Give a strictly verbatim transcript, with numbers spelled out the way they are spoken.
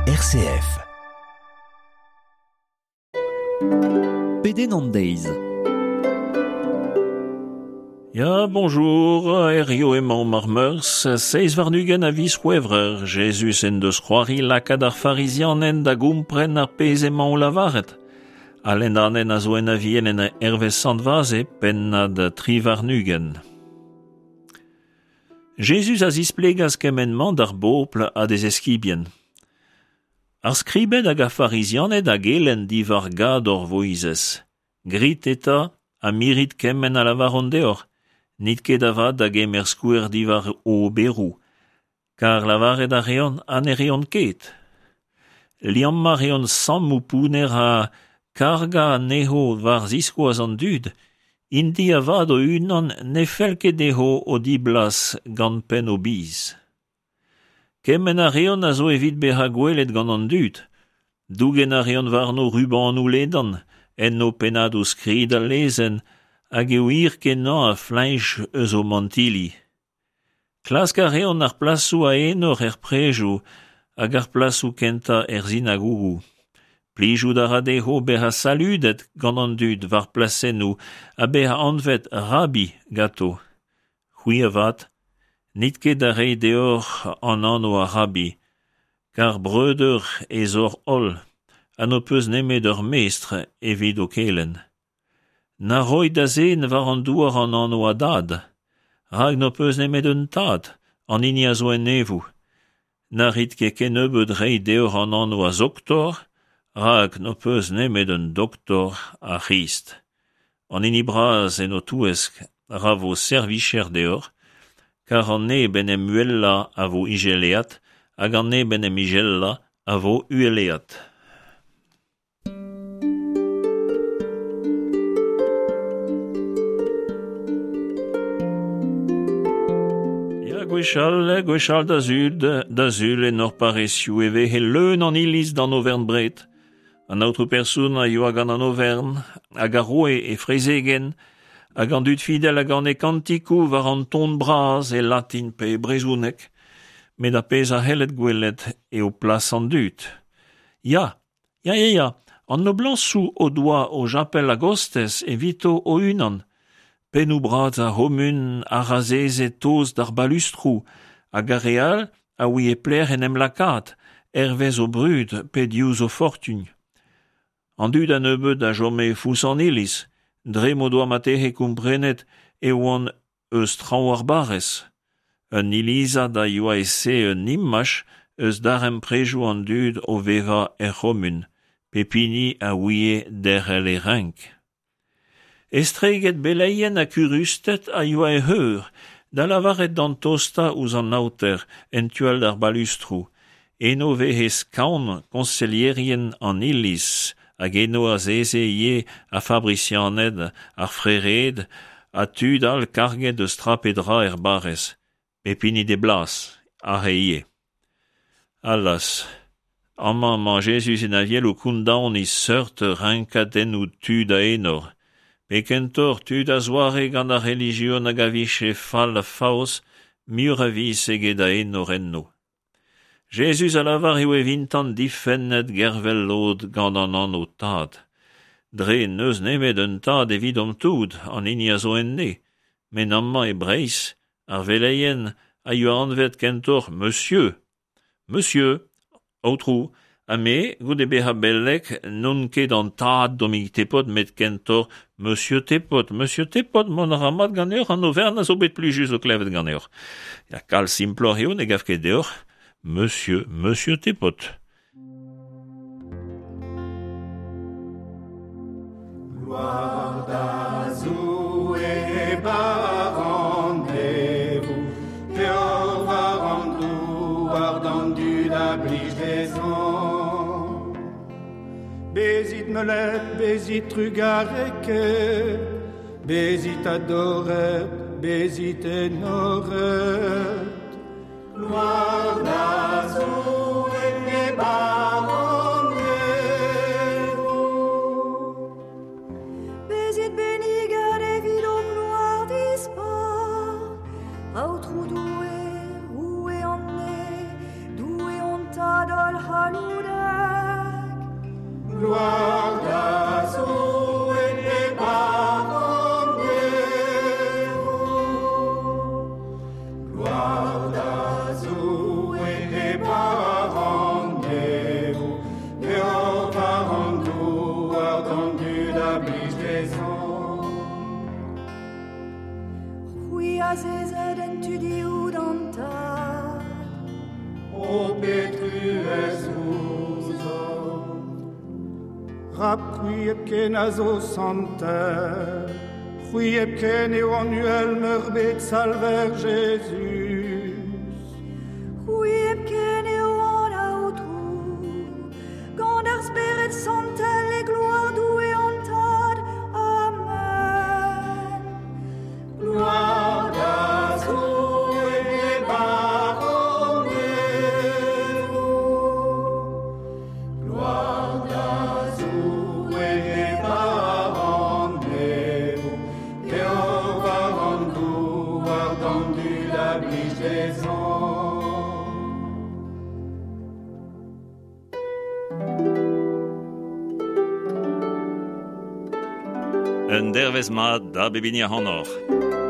R C F. Pédénandeiz. Ja, bonjour, Erio emañ mar meurs, seiz varnugen a vis c'hwevrer, Jesus en deus c'hoari lakad ar farizianen da gompren ar pez emañ o lavaret. Alendanen a zo en avien en hervez sant vaze, pennad tri varnugen. Jesus a zisplegaz kemenman d'ar bopl a des eskibien. Ar skribed hag ar farizianet a gelen divar gad or voizez. Grit eta a mirit kemen a lavaron deor, nit ket avad hag emer skouer divar o berou, kar lavaret a reon an e reon ket. Liam ma reon sammou pouner a karga neho var ziskoaz an dud, indi avad o unan ne felket deho o diblas gant pen o biz. Kemen a reon a zo evit beha gwelet gant an dud, dougen a reon varno ruban ou ledan, en no penad o skrid a lezen, hag eo ir kenan a flaich eus o mantili. Klask a reon ar plasou a enor er prejo, hag ar plasou kenta er zinagougou. Plijou da radeho beha saludet gant an dud var plasennou, a beha anvet rabi gato. C'hwi avad, nit ket a rei deor an anno a rabi, kar breudeur ez or ol, a no peus nemet ur mestre evit o kelen. Na roi da zen var an douar an anno a dad, rag no peus nemet un tad, an ini a zo en nevou. Na rit ket ken ebeud rei deor an anno a zoktor, rag no peus nemet un doktor a Christ. An ini braz en o touesk ra vo servicher deor, kar an ne ben em uella a vo igeleat, hag an ne ben em igella a vo ueleat. Ya gwechal, gwechal da zud, da zul en ur paresio e vehe leun an iliz dan Auvergne bret. An autre persoun a yo hag an an Auvergne, hag a roe e frezegen, hag an dud fidel hag an e kantikou var an ton braz e latin pe brezounek, met a pez a hellet gwelet e o plas an dud. Ya, ya, ya, ya, an no blansou o doa o japel a gostez evito o unan, pen ou braz a homun a razez e toz d'ar balustrou, hag a real a oui e pler en em lakat, hervez o brud pe diouz o fortuny. An dud an ebeud a jome fous an iliz, dre mo doa matehe komprenet e oan eus traoù ar barez. Un iliza da yoa ese un imach eus darem prejou an dud o veva er homun, pepini a ouie derrel e renk. Estreget beleien a kurustet a yoa e heur, da lavaret dan tosta ouz an nauter en tuel d'ar balustrou, eno vehez kaon konselierien an iliz, hag eno a zeze ie a fabricianed ar frered, a tud al karget de strap e dra er barez, pepini de blas, a reie. Alas, amman man Jesus en aviel o koundaon is seurt renkaden ou tud a enor, pe kentor tud a zoare gant a religion hag a viche fall a faos, mur a vis eget a enor enno. Jesus a lavar eo e vintan difennet gervel lod gant an an o tad. Dre neus nemet un tad evit om tout, an ini a zo en ne, men amma e breiz, ar veleien a yo anvet kentor Monsieur. Monsieur, outrou, a me, gout e beha bellek, non ket an tad domik tepot met kentor Monsieur tepot, Monsieur tepot, mon ramat gant eur an Auvergne a zo bet plijus o klevet gant eur. Ya kal simplor eo ne gav ket deor, Monsieur, Monsieur tepot. Gloire d'azou e bar rendez-vous, peor var an douar dan dud a blij des an. Bezit melet, bezit trugareket, bezit adoret, bezit enoret. Gloire d'azou e bar rendez-vous. Bezit benigar e vido gloire dispar, a outrou doué, ou e an ne, doué on tadol haludek. Gloire d'Azu et baron Devo. Gloire d'Azu et baron Devo. Et au baron d'où attendu la bliche des ans. Oui, azezeden tu diudantad. O Petrues uso. Rap ken azo santer, ken eo annuel merbet salver Jésus. Oui, ken eo an aotrou. Gant ar speret santel e gloire doué antad. Amen. Gloire d'Azu et baron Devo. Gloire d'Azu et baron Devo. Et au baron d'où attendu la bliche des ans. Un dervez mat da bebinia honor.